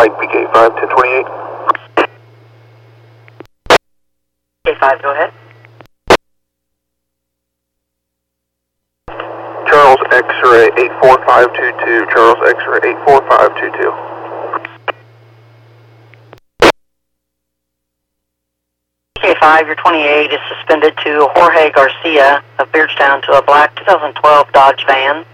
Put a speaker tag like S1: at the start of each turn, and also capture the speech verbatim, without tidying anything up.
S1: Pike, P K five, ten twenty-eight.
S2: K five, go ahead.
S1: Charles X-ray eight four five two two, Charles X-ray eight four five two two.
S2: K five, your twenty-eight is suspended to Jorge Garcia of Beardstown to a black two thousand twelve Dodge van.